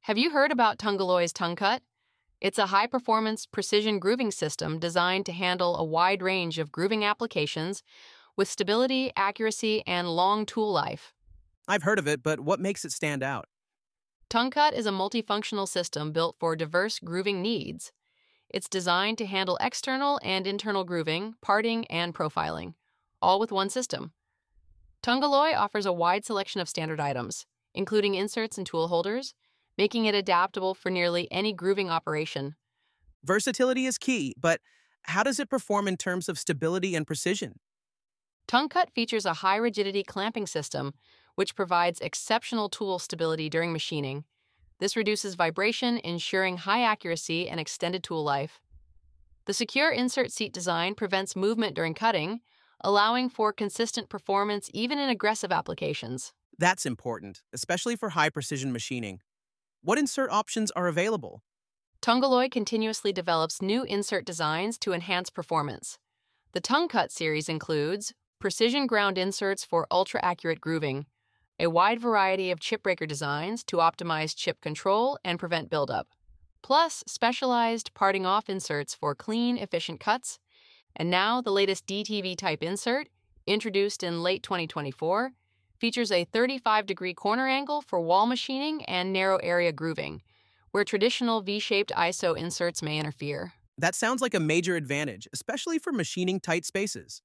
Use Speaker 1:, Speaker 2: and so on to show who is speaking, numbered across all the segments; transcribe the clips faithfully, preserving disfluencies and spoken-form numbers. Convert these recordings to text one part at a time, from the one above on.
Speaker 1: Have you heard about Tungaloy's Tongue Cut? It's a high-performance precision grooving system designed to handle a wide range of grooving applications with stability, accuracy, and long tool life.
Speaker 2: I've heard of it, but what makes it stand out?
Speaker 1: Tongue Cut is a multifunctional system built for diverse grooving needs. It's designed to handle external and internal grooving, parting, and profiling, all with one system. Tungaloy offers a wide selection of standard items, including inserts and tool holders, making it adaptable for nearly any grooving operation.
Speaker 2: Versatility is key, but how does it perform in terms of stability and precision?
Speaker 1: Tongue Cut features a high-rigidity clamping system, which provides exceptional tool stability during machining. This reduces vibration, ensuring high accuracy and extended tool life. The secure insert seat design prevents movement during cutting, allowing for consistent performance even in aggressive applications.
Speaker 2: That's important, especially for high-precision machining. What insert options are available?
Speaker 1: Tungaloy continuously develops new insert designs to enhance performance. The Tongue Cut series includes precision ground inserts for ultra-accurate grooving, a wide variety of chip breaker designs to optimize chip control and prevent buildup, plus specialized parting off inserts for clean, efficient cuts, and now the latest D T V type insert, introduced in late twenty twenty-four, features a thirty-five degree corner angle for wall machining and narrow area grooving, where traditional V-shaped I S O inserts may interfere.
Speaker 2: That sounds like a major advantage, especially for machining tight spaces.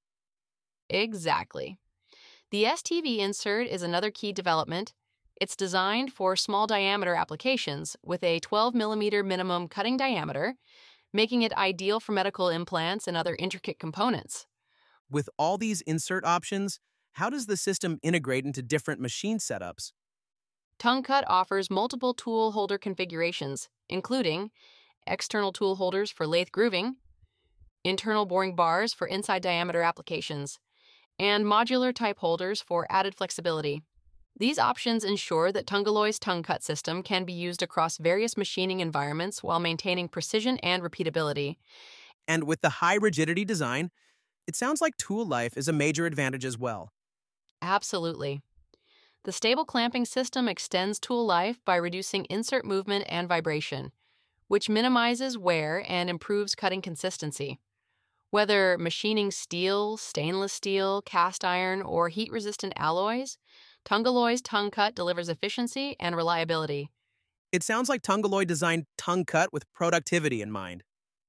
Speaker 1: Exactly. The S T V insert is another key development. It's designed for small diameter applications with a twelve millimeter minimum cutting diameter, making it ideal for medical implants and other intricate components.
Speaker 2: With all these insert options, how does the system integrate into different machine setups?
Speaker 1: Tongue Cut offers multiple tool holder configurations, including external tool holders for lathe grooving, internal boring bars for inside diameter applications, and modular type holders for added flexibility. These options ensure that Tungaloy's Tongue Cut system can be used across various machining environments while maintaining precision and repeatability.
Speaker 2: And with the high rigidity design, it sounds like tool life is a major advantage as well.
Speaker 1: Absolutely. The stable clamping system extends tool life by reducing insert movement and vibration, which minimizes wear and improves cutting consistency. Whether machining steel, stainless steel, cast iron, or heat-resistant alloys, Tungaloy's Tongue Cut delivers efficiency and reliability.
Speaker 2: It sounds like Tungaloy designed Tongue Cut with productivity in mind.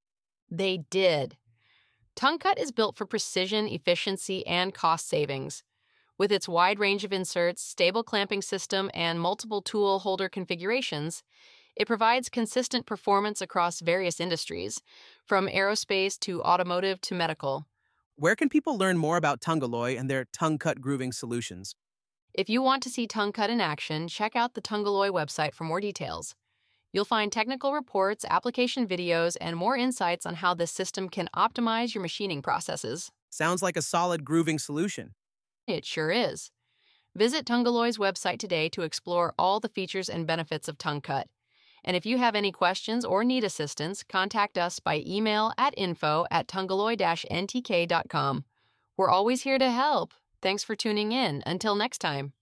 Speaker 1: They did. Tongue Cut is built for precision, efficiency, and cost savings. With its wide range of inserts, stable clamping system, and multiple tool holder configurations, it provides consistent performance across various industries, from aerospace to automotive to medical.
Speaker 2: Where can people learn more about Tungaloy and their Tongue Cut grooving solutions?
Speaker 1: If you want to see Tongue Cut in action, check out the Tungaloy website for more details. You'll find technical reports, application videos, and more insights on how this system can optimize your machining processes.
Speaker 2: Sounds like a solid grooving solution.
Speaker 1: It sure is. Visit Tungaloy's website today to explore all the features and benefits of Tongue Cut. And if you have any questions or need assistance, contact us by email at info at tungaloy dash n t k dot com. We're always here to help. Thanks for tuning in. Until next time.